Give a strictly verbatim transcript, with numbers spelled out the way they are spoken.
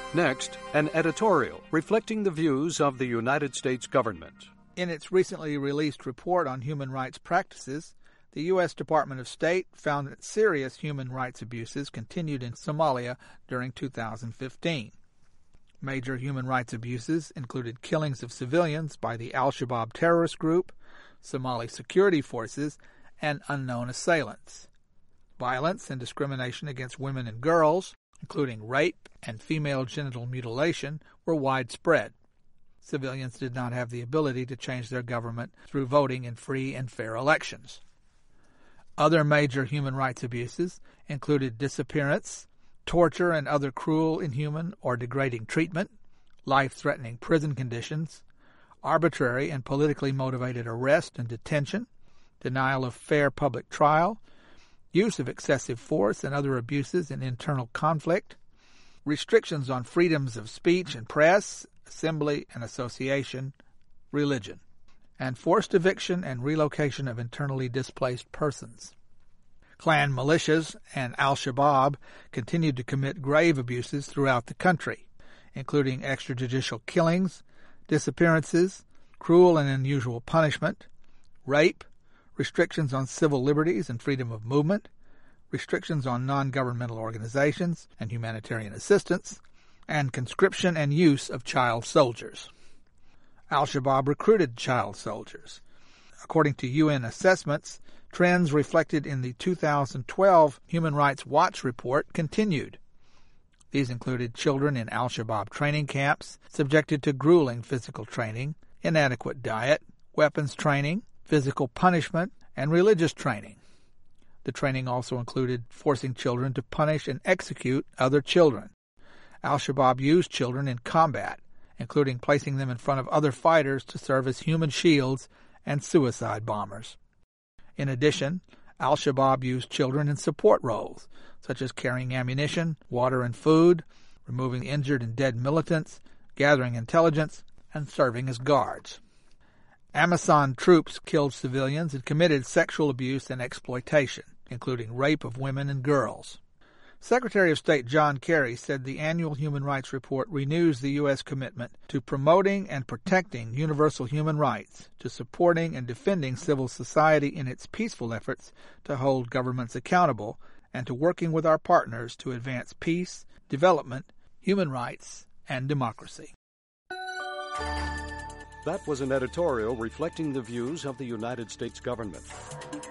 Next, an editorial reflecting the views of the United States government. In its recently released report on human rights practices, the U S Department of State found that serious human rights abuses continued in Somalia during two thousand fifteen. Major human rights abuses included killings of civilians by the Al-Shabaab terrorist group, Somali security forces, and unknown assailants. Violence and discrimination against women and girls, including rape and female genital mutilation, were widespread. Civilians did not have the ability to change their government through voting in free and fair elections. Other major human rights abuses included disappearance, torture and other cruel, inhuman, or degrading treatment, life-threatening prison conditions, arbitrary and politically motivated arrest and detention, denial of fair public trial, use of excessive force and other abuses in internal conflict, restrictions on freedoms of speech and press, assembly and association, religion, and forced eviction and relocation of internally displaced persons. Clan militias and Al-Shabaab continued to commit grave abuses throughout the country, including extrajudicial killings, disappearances, cruel and unusual punishment, rape, restrictions on civil liberties and freedom of movement, restrictions on non-governmental organizations and humanitarian assistance, and conscription and use of child soldiers. Al-Shabaab recruited child soldiers. According to U N assessments, trends reflected in the two thousand twelve Human Rights Watch report continued. These included children in Al-Shabaab training camps subjected to grueling physical training, inadequate diet, weapons training, physical punishment, and religious training. The training also included forcing children to punish and execute other children. Al-Shabaab used children in combat, including placing them in front of other fighters to serve as human shields and suicide bombers. In addition, Al-Shabaab used children in support roles, such as carrying ammunition, water and food, removing injured and dead militants, gathering intelligence, and serving as guards. Amisom troops killed civilians and committed sexual abuse and exploitation, including rape of women and girls. Secretary of State John Kerry said the annual Human Rights Report renews the U S commitment to promoting and protecting universal human rights, to supporting and defending civil society in its peaceful efforts to hold governments accountable, and to working with our partners to advance peace, development, human rights, and democracy. That was an editorial reflecting the views of the United States government.